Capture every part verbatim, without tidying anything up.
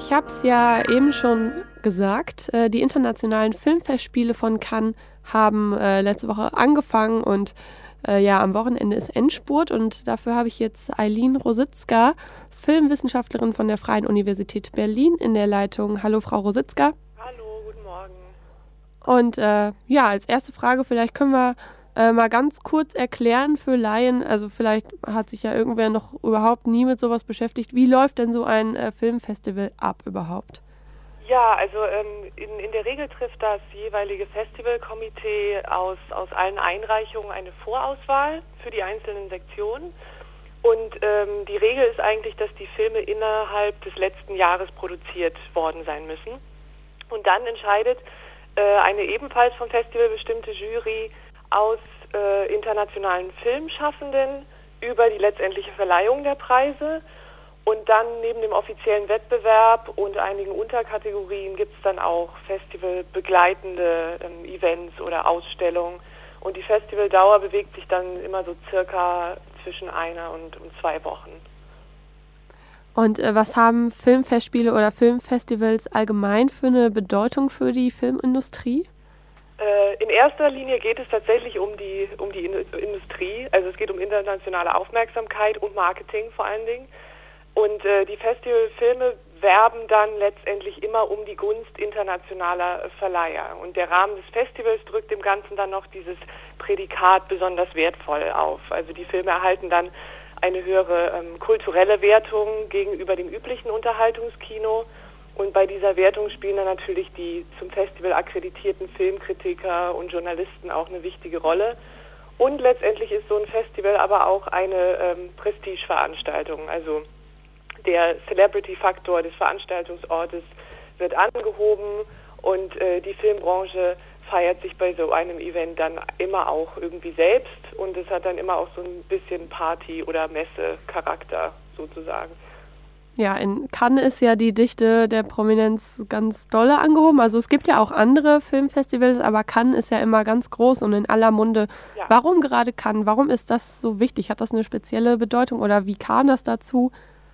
Ich habe es ja eben schon gesagt, äh, die internationalen Filmfestspiele von Cannes haben äh, letzte Woche angefangen und äh, ja, am Wochenende ist Endspurt und dafür habe ich jetzt Eileen Rositzka, Filmwissenschaftlerin von der Freien Universität Berlin, in der Leitung. Hallo, Frau Rositzka. Hallo, guten Morgen. Und äh, ja, als erste Frage, vielleicht können wir äh, mal ganz kurz erklären für Laien, also vielleicht hat sich ja irgendwer noch überhaupt nie mit sowas beschäftigt. Wie läuft denn so ein äh, Filmfestival ab überhaupt? Ja, also ähm, in, in der Regel trifft das jeweilige Festivalkomitee aus, aus allen Einreichungen eine Vorauswahl für die einzelnen Sektionen. Und ähm, die Regel ist eigentlich, dass die Filme innerhalb des letzten Jahres produziert worden sein müssen. Und dann entscheidet äh, eine ebenfalls vom Festival bestimmte Jury aus äh, internationalen Filmschaffenden über die letztendliche Verleihung der Preise. Und dann neben dem offiziellen Wettbewerb und einigen Unterkategorien gibt es dann auch festivalbegleitende ähm, Events oder Ausstellungen. Und die Festivaldauer bewegt sich dann immer so circa zwischen einer und, und zwei Wochen. Und äh, was haben Filmfestspiele oder Filmfestivals allgemein für eine Bedeutung für die Filmindustrie? Äh, in erster Linie geht es tatsächlich um die, um die In- Industrie. Also es geht um internationale Aufmerksamkeit und Marketing vor allen Dingen. Und äh, die Festivalfilme werben dann letztendlich immer um die Gunst internationaler äh, Verleiher. Und der Rahmen des Festivals drückt dem Ganzen dann noch dieses Prädikat besonders wertvoll auf. Also die Filme erhalten dann eine höhere ähm, kulturelle Wertung gegenüber dem üblichen Unterhaltungskino. Und bei dieser Wertung spielen dann natürlich die zum Festival akkreditierten Filmkritiker und Journalisten auch eine wichtige Rolle. Und letztendlich ist so ein Festival aber auch eine ähm, Prestigeveranstaltung. Also der Celebrity-Faktor des Veranstaltungsortes wird angehoben und äh, die Filmbranche feiert sich bei so einem Event dann immer auch irgendwie selbst und es hat dann immer auch so ein bisschen Party- oder Messe-Charakter sozusagen. Ja, in Cannes ist ja die Dichte der Prominenz ganz dolle angehoben. Also es gibt ja auch andere Filmfestivals, aber Cannes ist ja immer ganz groß und in aller Munde. Ja. Warum gerade Cannes? Warum ist das so wichtig? Hat das eine spezielle Bedeutung oder wie kam das dazu?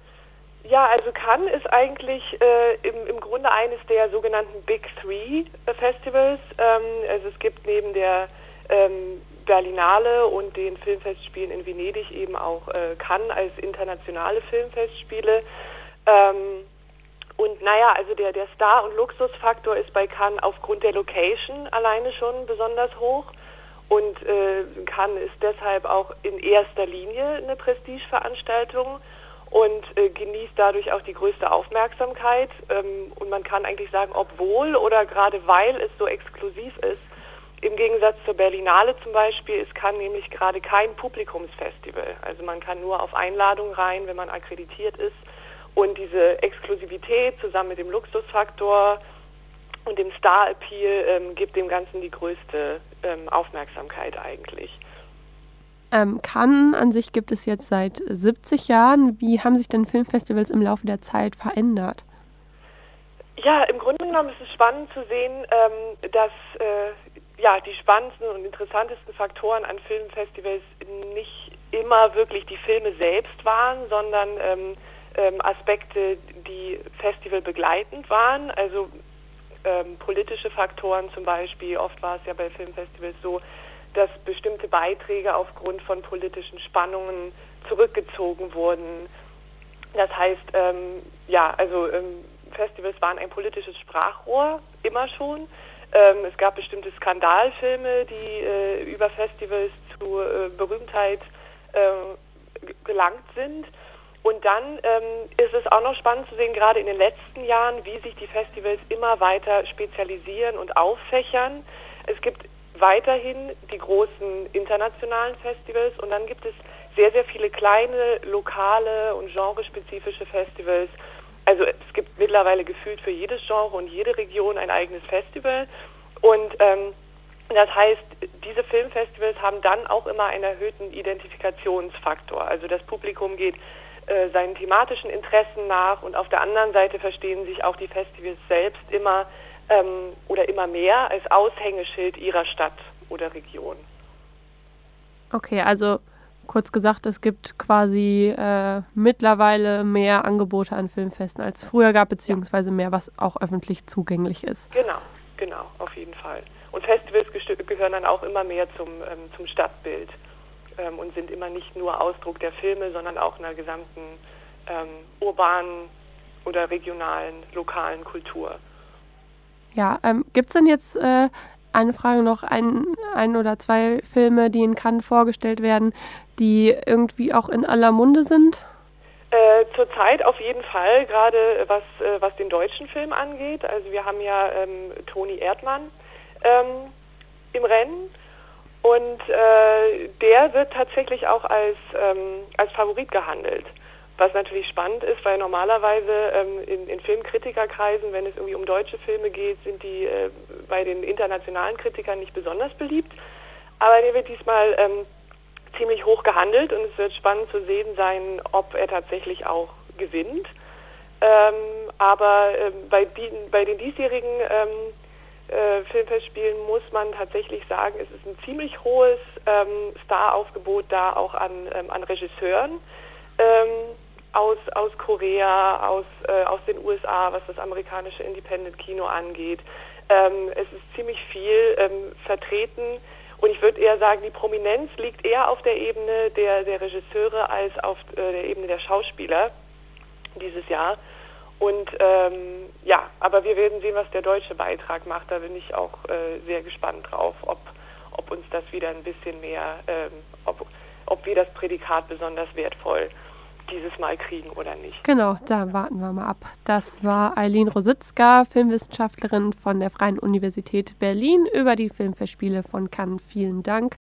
Ja, also Cannes ist eigentlich äh, im, im Grunde eines der sogenannten Big Three äh, Festivals. Ähm, also es gibt neben der ähm, Berlinale und den Filmfestspielen in Venedig eben auch äh, Cannes als internationale Filmfestspiele. Ähm, und naja, also der, der Star- und Luxusfaktor ist bei Cannes aufgrund der Location alleine schon besonders hoch. Und äh, Cannes ist deshalb auch in erster Linie eine Prestigeveranstaltung und äh, genießt dadurch auch die größte Aufmerksamkeit. Ähm, und man kann eigentlich sagen, obwohl oder gerade weil es so exklusiv ist, im Gegensatz zur Berlinale zum Beispiel, ist Cannes nämlich gerade kein Publikumsfestival. Also man kann nur auf Einladung rein, wenn man akkreditiert ist. Und diese Exklusivität zusammen mit dem Luxusfaktor und dem Star-Appeal ähm, gibt dem Ganzen die größte ähm, Aufmerksamkeit eigentlich. Ähm, Cannes an sich gibt es jetzt seit siebzig Jahren. Wie haben sich denn Filmfestivals im Laufe der Zeit verändert? Ja, im Grunde genommen ist es spannend zu sehen, ähm, dass äh, ja, die spannendsten und interessantesten Faktoren an Filmfestivals nicht immer wirklich die Filme selbst waren, sondern ähm, ähm, Aspekte, die festivalbegleitend waren. Also ähm, politische Faktoren zum Beispiel. Oft war es ja bei Filmfestivals so, dass bestimmte Beiträge aufgrund von politischen Spannungen zurückgezogen wurden. Das heißt, ähm, ja, also ähm, Festivals waren ein politisches Sprachrohr, immer schon. Ähm, es gab bestimmte Skandalfilme, die äh, über Festivals zu äh, Berühmtheit äh, g- gelangt sind. Und dann ähm, ist es auch noch spannend zu sehen, gerade in den letzten Jahren, wie sich die Festivals immer weiter spezialisieren und auffächern. Es gibt weiterhin die großen internationalen Festivals und dann gibt es sehr, sehr viele kleine, lokale und genrespezifische Festivals. Also es gibt mittlerweile gefühlt für jedes Genre und jede Region ein eigenes Festival und ähm, das heißt, diese Filmfestivals haben dann auch immer einen erhöhten Identifikationsfaktor. Also das Publikum geht äh, seinen thematischen Interessen nach und auf der anderen Seite verstehen sich auch die Festivals selbst immer ähm, oder immer mehr als Aushängeschild ihrer Stadt oder Region. Okay, also kurz gesagt, es gibt quasi äh, mittlerweile mehr Angebote an Filmfesten als es früher gab, beziehungsweise mehr, was auch öffentlich zugänglich ist. Genau, genau, auf jeden Fall. Und Festivals gehören dann auch immer mehr zum, ähm, zum Stadtbild ähm, und sind immer nicht nur Ausdruck der Filme, sondern auch einer gesamten ähm, urbanen oder regionalen, lokalen Kultur. Ja, ähm, gibt es denn jetzt äh, eine Frage noch, ein, ein oder zwei Filme, die in Cannes vorgestellt werden, die irgendwie auch in aller Munde sind? Äh, zurzeit auf jeden Fall, gerade was, äh, was den deutschen Film angeht. Also wir haben ja ähm, Toni Erdmann ähm, im Rennen und äh, der wird tatsächlich auch als, ähm, als Favorit gehandelt. Was natürlich spannend ist, weil normalerweise ähm, in, in Filmkritikerkreisen, wenn es irgendwie um deutsche Filme geht, sind die äh, bei den internationalen Kritikern nicht besonders beliebt. Aber der wird diesmal ähm, ziemlich hoch gehandelt und es wird spannend zu sehen sein, ob er tatsächlich auch gewinnt. Ähm, aber ähm, bei, die, bei den diesjährigen ähm, äh, Filmfestspielen muss man tatsächlich sagen, es ist ein ziemlich hohes ähm, Staraufgebot da auch an, ähm, an Regisseuren. Ähm, aus, aus Korea, aus, äh, aus den U S A, was das amerikanische Independent-Kino angeht. Ähm, es ist ziemlich viel ähm, vertreten und ich würde eher sagen, die Prominenz liegt eher auf der Ebene der, der Regisseure als auf äh, der Ebene der Schauspieler dieses Jahr. Und ähm, ja, aber wir werden sehen, was der deutsche Beitrag macht. Da bin ich auch äh, sehr gespannt drauf, ob, ob uns das wieder ein bisschen mehr, ähm, ob, ob wir das Prädikat besonders wertvoll dieses Mal kriegen oder nicht. Genau, da warten wir mal ab. Das war Eileen Rositzka, Filmwissenschaftlerin von der Freien Universität Berlin, über die Filmfestspiele von Cannes. Vielen Dank.